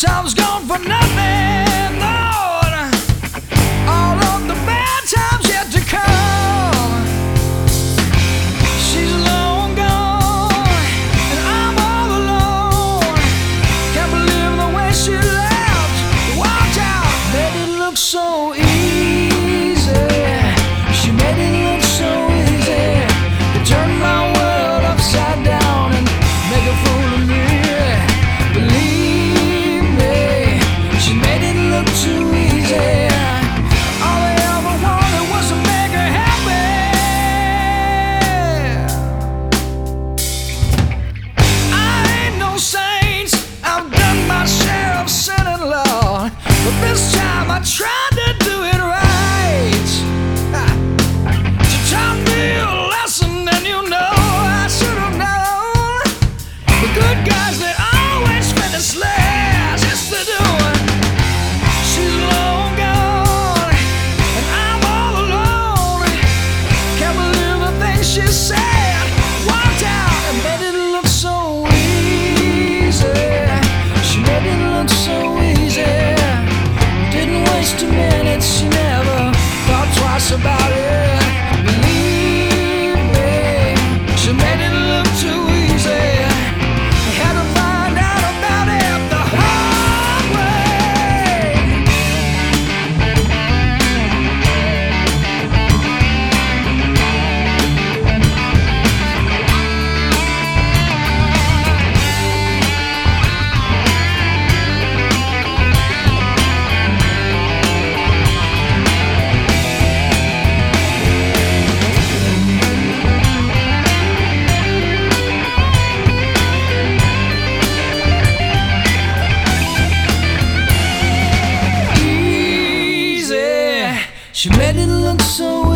times gone for nothing, Lord. All of the bad times yet to come. She's long gone, and I'm all alone. Can't believe the way she left. Watch out, made it look so easy. She made it look so easy to turn my world upside down and make a fool of me. Believe me, she made it look too easy. All I ever wanted was to make her happy. I ain't no saint, I've done my share of sinning, Lord, but this time I tried to do it right. She taught me a lesson, and you know I should have known. The good guys, they always spend the slash, yes they do. She's long gone, and I'm all alone. Can't believe the things she said. Walked out and made it look so easy. She made it look so easy. Didn't waste a minute, she never thought twice about it. Believe me, she made it look too easy. Had to find out about it the hard way. Easy, she made it look so